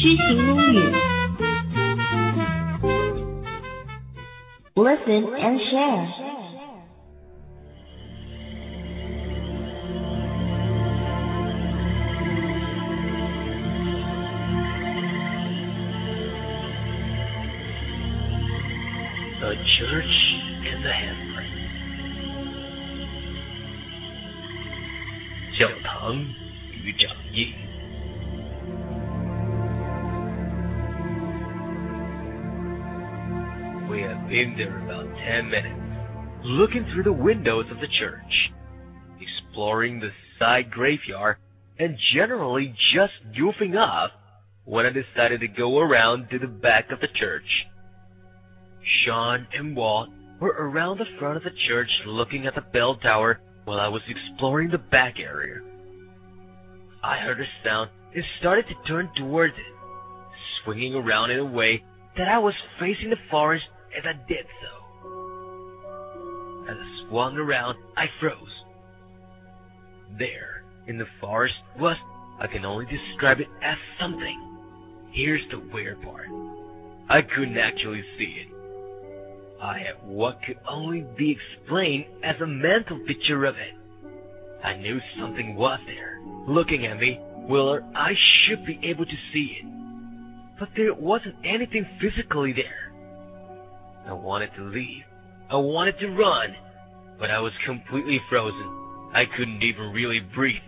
居行母语 Listen and share. The Church and the Handprint. 教堂与掌印。We have been there about 10 minutes, looking through the windows of the church, exploring the side graveyard, and generally just goofing off when I decided to go around to the back of the church. Sean and Walt were around the front of the church looking at the bell tower while I was exploring the back area. I heard a sound and started to turn towards it, swinging around in a way that I was facing the forest as I did so. As I swung around, I froze. There, in the forest, was, I can only describe it as something. Here's the weird part. I couldn't actually see it. I had what could only be explained as a mental picture of it. I knew something was there, looking at me, where I should be able to see it. But there wasn't anything physically there. I wanted to leave. I wanted to run, but I was completely frozen. I couldn't even really breathe.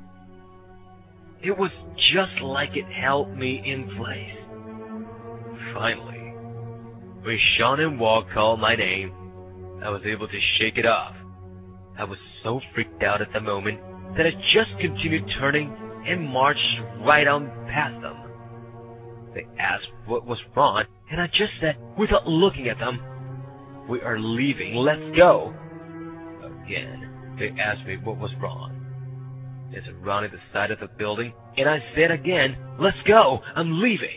It was just like it held me in place. Finally, when Sean and Walt called my name, I was able to shake it off. I was so freaked out at the moment that I just continued turning and marched right on past them. They asked what was wrong, and I just said, without looking at them, "We are leaving, let's go." Again, they asked me what was wrong. There's a run at the side of the building, and I said again, "Let's go, I'm leaving."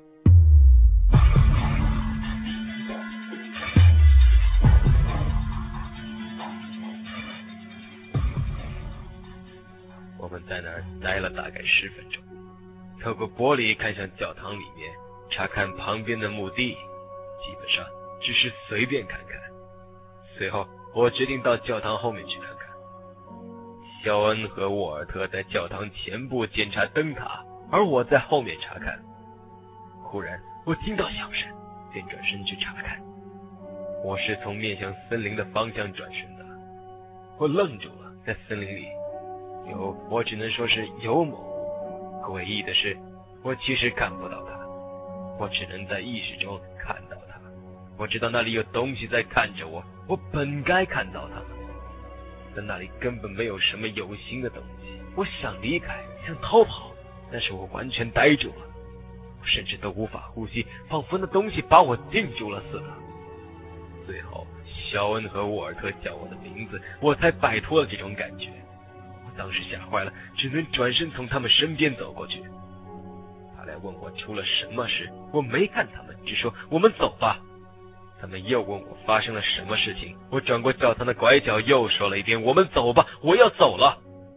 我们在那儿待了大概10分钟，透过玻璃看向教堂里面，查看旁边的墓地，基本上只是随便看看。随后我决定到教堂后面去看看。肖恩和沃尔特在教堂前部检查灯塔，而我在后面查看。忽然我听到响声，便转身去查看。我是从面向森林的方向转身的。我愣住了，在森林里我只能说是有某物。诡异的是，我其实看不到它，我只能在意识中看到它。我知道那里有东西在看着我，我本该看到它们，但那里根本没有什么有形的东西。我想离开，想逃跑，但是我完全呆住了，我甚至都无法呼吸，仿佛那东西把我定住了似的。最后，肖恩和沃尔特叫我的名字，我才摆脱了这种感觉。当时吓坏了，只能转身从他们身边走过去。他来问我出了什么事，我没看他们，只说我们走吧。他们又问我发生了什么事情，我转过教堂的拐角又说了一遍我们走吧，我要走了。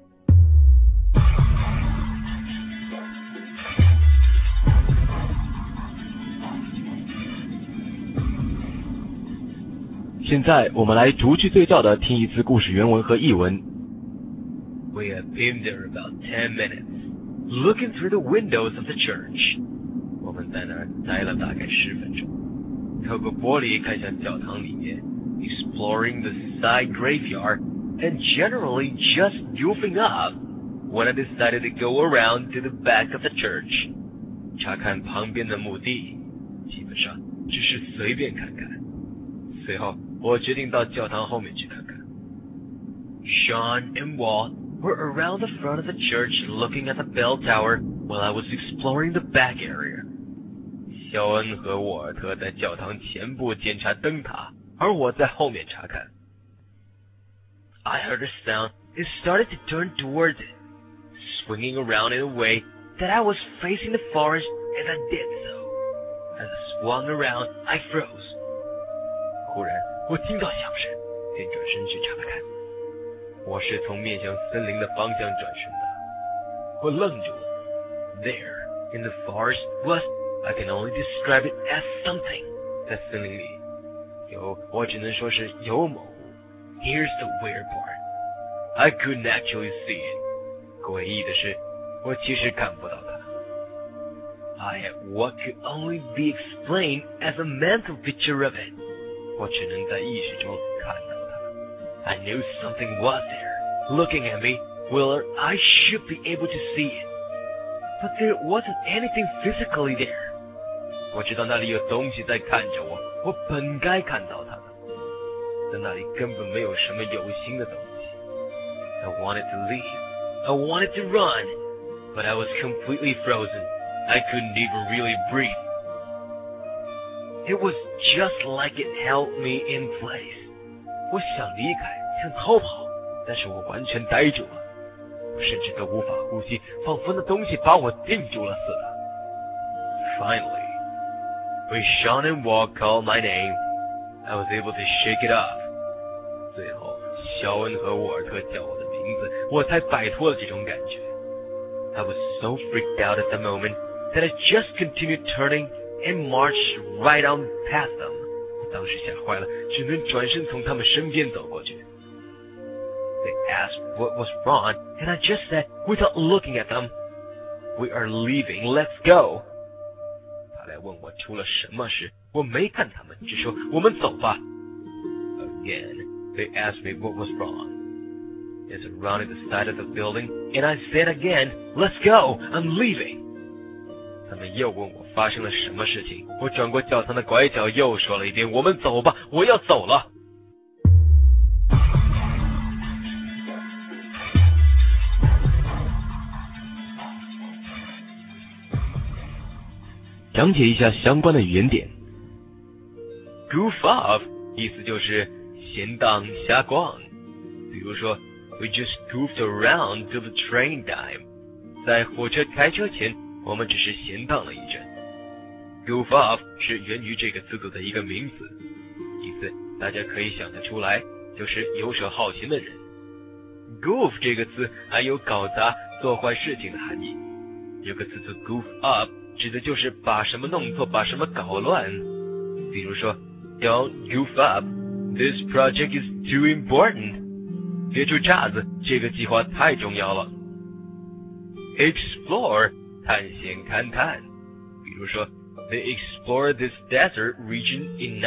现在我们来逐句对照的听一次故事原文和译文。 We have been there about 10 minutes, looking through the windows of the church. 我们在那儿待了大概10分钟，透过玻璃看向教堂里面， exploring the side graveyard, and generally just goofing off when I decided to go around to the back of the church. 查看旁边的墓地，基本上只是随便看看。随后我决定到教堂后面去看看。Sean and Walt were around the front of the church looking at the bell tower while I was exploring the back area. 肖恩和沃尔特在教堂前部检查灯塔，而我在后面查看。I heard a sound and started to turn towards it, swinging around in a way that I was facing the forest as I did so. As I swung around, I froze. 忽然我听到响声，便转身去查看。我是从面向森林的方向转身的。我愣住了。There, in the forest was, I can only describe it as something. 在森林里，我只能说是有某物。Here's the weird part. I couldn't actually see it. 诡异的是，我其实看不到它。I had what could only be explained as a mental picture of it. 我只能在意识中看到它。I knew something was there, looking at me, where I should be able to see it. But there wasn't anything physically there. 我知道那里有东西在看着我，我本该看到它的，但那里根本没有什么有形的东西。I wanted to leave. I wanted to run, but I was completely frozen. I couldn't even really breathe. It was just like it held me in place. 我想离开，想逃跑，但是我完全呆住了，我甚至都无法呼吸，仿佛那东西把我定住了似的。Finally, when Sean and Walt called my name, I was able to shake it off. 最后，肖恩和沃尔特叫我的名字，我才摆脱了这种感觉。I was so freaked out at the moment that I just continued turning and marched right on past them. 我当时吓坏了，只能转身从他们身边走过去。They asked what was wrong, and I just said, without looking at them, "We are leaving, let's go." 他来问我出了什么事，我没看他们，只说我们走吧。Again, they asked me what was wrong. It's around the side of the building, and I said again, "Let's go, I'm leaving." 他们又问我发生了什么事情，我转过教堂的拐角又说了一遍，我们走吧，我要走了。 讲解一下相关的语言点。 Goof off 意思就是闲荡瞎逛，比如说 We just goofed around till the train time. 在火车开车前，我们只是闲荡了一阵。Goof off 是源于这个词组的一个名词，意思大家可以想得出来，就是游手好闲的人。Goof 这个词还有搞砸、做坏事情的含义。有个词组 goof up 指的就是把什么弄错，把什么搞乱。比如说 Don't goof up, this project is too important. 别出岔子，这个计划太重要了。Explore 探险勘探，比如说 They explored this desert region in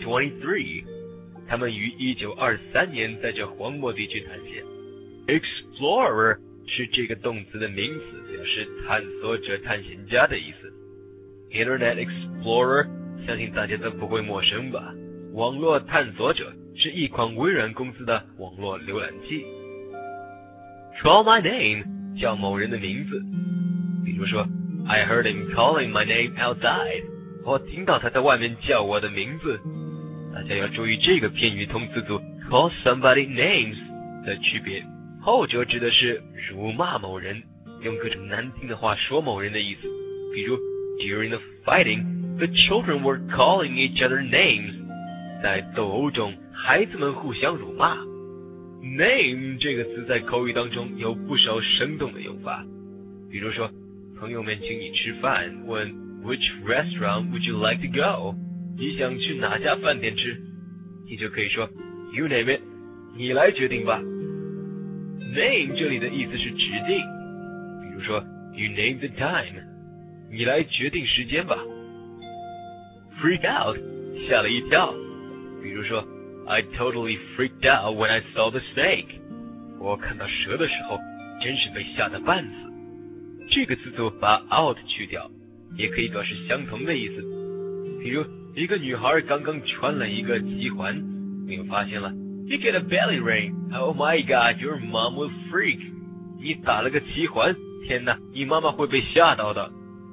1923. 他们于1923年在这荒漠地区探险。Explorer 是这个动词的名词，表示探索者、探险家的意思。Internet Explorer 相信大家都不会陌生吧？网络探索者是一款微软公司的网络浏览器。Call my name 叫某人的名字，比如说 I heard him calling my name outside. 我听到他在外面叫我的名字。大家要注意这个片语同词组 call somebody names 的区别，后者指的是辱骂某人，用各种难听的话说某人的意思。比如 During the fighting, the children were calling each other names. 在斗殴中，孩子们互相辱骂。Name 这个词在口语当中有不少生动的用法，比如说朋友们请你吃饭，问 Which restaurant would you like to go? 你想去哪家饭店吃？你就可以说 You name it, 你来决定吧。Name 这里的意思是指定，比如说 You name the time, 你来决定时间吧。Freak out 吓了一跳，比如说 I totally freaked out when I saw the snake. 我看到蛇的时候真是被吓得半死。这个词组把 out 去掉，也可以表示相同的意思。比如一个女孩刚刚穿了一个脐环，并发现了 You get a belly ring. Oh my god, your mom will freak. 你打了个脐环，天哪，你妈妈会被吓到的。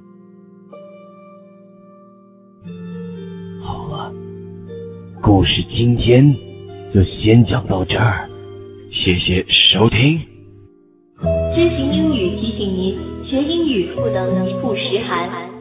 好了，故事今天就先讲到这儿，谢谢收听。 知行英语提醒您，学英语不能一步十韩。